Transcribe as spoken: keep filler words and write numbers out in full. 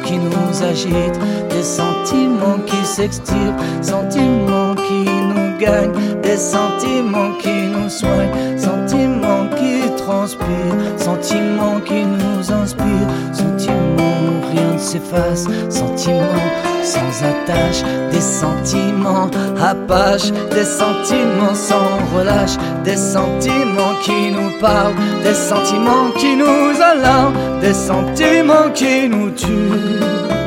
qui nous agitent, des sentiments qui s'extirpent, sentiments qui nous gagnent, des sentiments qui nous soignent, sentiments qui transpirent, sentiments qui nous inspirent, sentiments où rien ne s'efface, sentiments sans attache, des sentiments apaches, des sentiments sans relâche, des sentiments qui nous parlent, des sentiments qui nous alarment, des sentiments qui nous tuent.